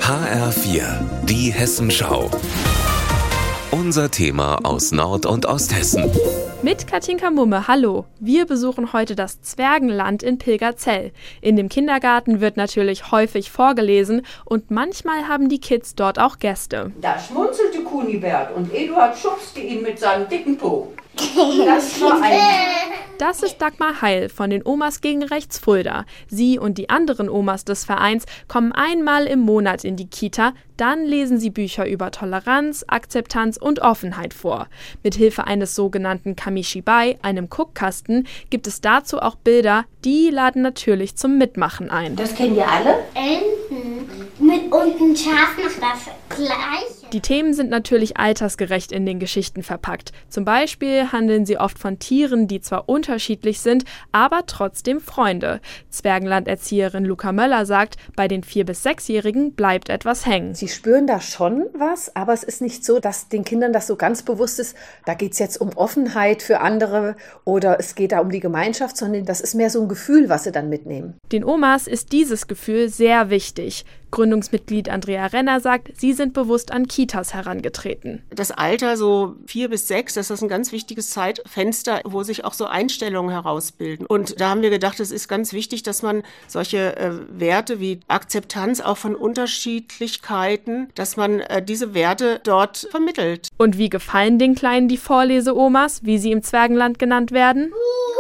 HR4, die Hessenschau. Unser Thema aus Nord- und Osthessen. Mit Katinka Mumme, hallo. Wir besuchen heute das Zwergenland in Pilgerzell. In dem Kindergarten wird natürlich häufig vorgelesen und manchmal haben die Kids dort auch Gäste. Da schmunzelte Kunibert und Eduard schubste ihn mit seinem dicken Po. Das war Das ist Dagmar Heil von den Omas gegen Rechts Fulda. Sie und die anderen Omas des Vereins kommen einmal im Monat in die Kita. Dann lesen sie Bücher über Toleranz, Akzeptanz und Offenheit vor. Mithilfe eines sogenannten Kamishibai, einem Guckkasten, gibt es dazu auch Bilder, die laden natürlich zum Mitmachen ein. Das kennen wir alle? Enten mit unten Schaf macht das Gleiche. Die Themen sind natürlich altersgerecht in den Geschichten verpackt. Zum Beispiel handeln sie oft von Tieren, die zwar unterschiedlich sind, aber trotzdem Freunde. Zwergenlanderzieherin Luca Möller sagt, bei den 4- bis 6-Jährigen bleibt etwas hängen. Sie spüren da schon was, aber es ist nicht so, dass den Kindern das so ganz bewusst ist, da geht es jetzt um Offenheit für andere oder es geht da um die Gemeinschaft, sondern das ist mehr so ein Gefühl, was sie dann mitnehmen. Den Omas ist dieses Gefühl sehr wichtig. Gründungsmitglied Andrea Renner sagt, sie sind bewusst an Kitas herangetreten. Das Alter, so 4 bis 6, das ist ein ganz wichtiges Zeitfenster, wo sich auch so Einstellungen herausbilden. Und da haben wir gedacht, es ist ganz wichtig, dass man solche Werte wie Akzeptanz auch von Unterschiedlichkeiten, dass man diese Werte dort vermittelt. Und wie gefallen den Kleinen die Vorlese-Omas, wie sie im Zwergenland genannt werden?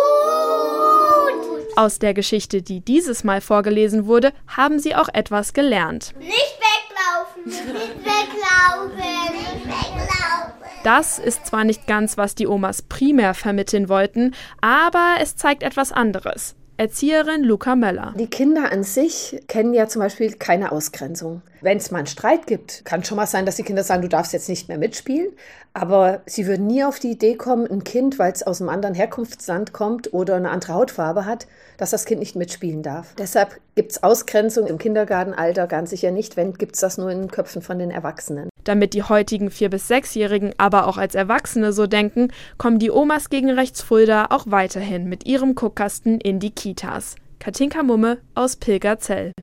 Aus der Geschichte, die dieses Mal vorgelesen wurde, haben sie auch etwas gelernt. Nicht weglaufen, nicht weglaufen, nicht weglaufen. Das ist zwar nicht ganz, was die Omas primär vermitteln wollten, aber es zeigt etwas anderes. Erzieherin Luca Möller. Die Kinder an sich kennen ja zum Beispiel keine Ausgrenzung. Wenn es mal einen Streit gibt, kann schon mal sein, dass die Kinder sagen, du darfst jetzt nicht mehr mitspielen. Aber sie würden nie auf die Idee kommen, ein Kind, weil es aus einem anderen Herkunftsland kommt oder eine andere Hautfarbe hat, dass das Kind nicht mitspielen darf. Deshalb gibt es Ausgrenzung im Kindergartenalter ganz sicher nicht, wenn gibt es das nur in den Köpfen von den Erwachsenen. Damit die heutigen 4- bis 6-Jährigen aber auch als Erwachsene so denken, kommen die Omas gegen Rechts Fulda auch weiterhin mit ihrem Guckkasten in die Kitas. Katinka Mumme aus Pilgerzell.